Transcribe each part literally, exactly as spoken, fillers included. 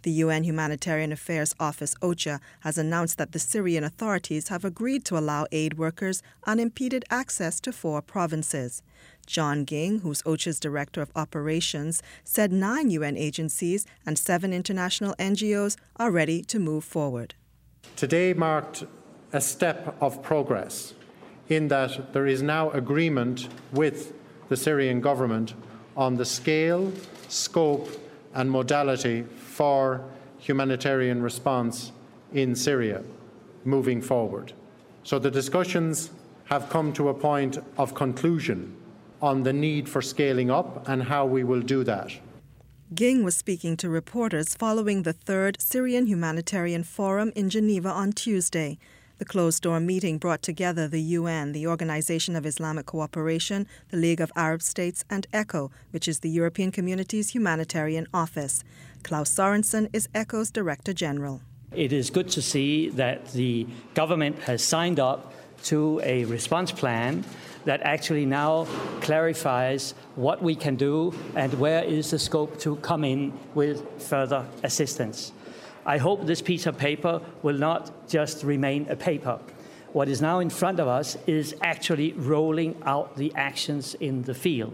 The U N Humanitarian Affairs Office, OCHA, has announced that the Syrian authorities have agreed to allow aid workers unimpeded access to four provinces. John Ging, who's OCHA's Director of Operations, said nine U N agencies and seven international N G Os are ready to move forward. Today marked a step of progress in that there is now agreement with the Syrian government on the scale, scope and modality for humanitarian response in Syria moving forward. So the discussions have come to a point of conclusion on the need for scaling up and how we will do that. Ging was speaking to reporters following the third Syrian Humanitarian Forum in Geneva on Tuesday. The closed-door meeting brought together the U N, the Organization of Islamic Cooperation, the League of Arab States, and ECHO, which is the European Community's humanitarian office. Klaus Sorensen is ECHO's Director General. It is good to see that the government has signed up to a response plan that actually now clarifies what we can do and where is the scope to come in with further assistance. I hope this piece of paper will not just remain a paper. What is now in front of us is actually rolling out the actions in the field.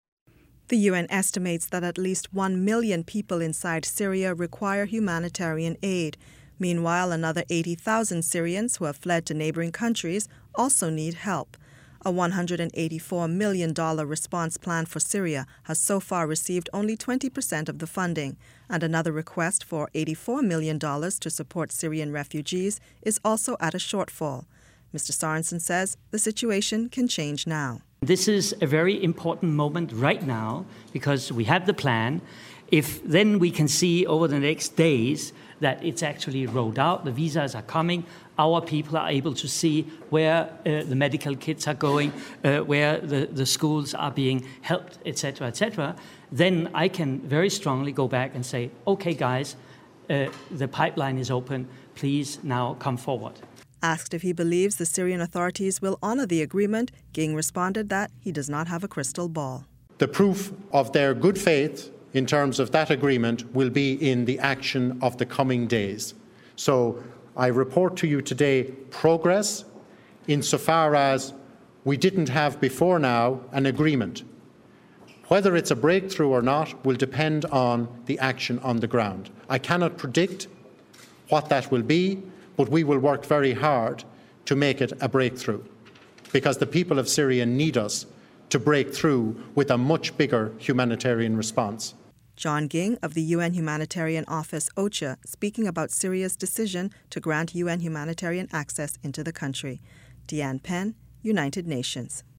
The U N estimates that at least one million people inside Syria require humanitarian aid. Meanwhile, another eighty thousand Syrians who have fled to neighboring countries also need help. A one hundred eighty-four million dollars response plan for Syria has so far received only twenty percent of the funding, and another request for eighty-four million dollars to support Syrian refugees is also at a shortfall. Mister Sorensen says the situation can change now. This is a very important moment right now because we have the plan. If then we can see over the next days that it's actually rolled out, the visas are coming, our people are able to see where uh, the medical kits are going, uh, where the, the schools are being helped, et cetera, et cetera, then I can very strongly go back and say, okay, guys, uh, the pipeline is open, please now come forward. Asked if he believes the Syrian authorities will honor the agreement, Ging responded that he does not have a crystal ball. The proof of their good faith in terms of that agreement will be in the action of the coming days. So I report to you today progress insofar as we didn't have before now an agreement. Whether it's a breakthrough or not will depend on the action on the ground. I cannot predict what that will be, but we will work very hard to make it a breakthrough because the people of Syria need us to break through with a much bigger humanitarian response. John Ging of the U N Humanitarian Office, OCHA, speaking about Syria's decision to grant U N humanitarian access into the country. Deanne Penn, United Nations.